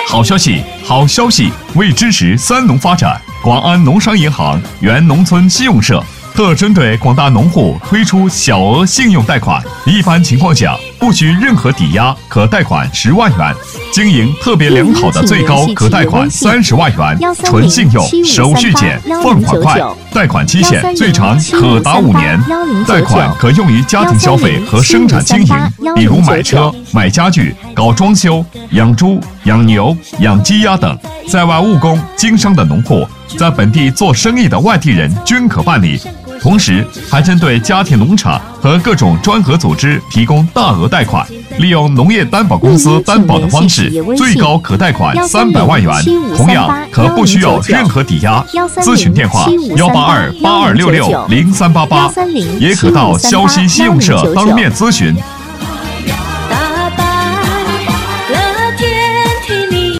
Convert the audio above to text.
好消息，好消息！为支持三农发展，广安农商银行原农村信用社特针对广大农户推出小额信用贷款，一般情况下不需任何抵押，可贷款10万元，经营特别良好的最高可贷款30万元，纯信用，手续简，放款快，贷款期限最长可达5年，贷款可用于家庭消费和生产经营，比如买车、买家具、搞装修、养猪、养牛、养鸡鸭等。在外务工、经商的农户，在本地做生意的外地人均可办理。同时，还针对家庭农场和各种专合组织提供大额贷款，利用农业担保公司担保的方式，最高可贷款300万元，同样可不需要任何抵押。咨询电话18282660388，也可到消息信用社当面咨询。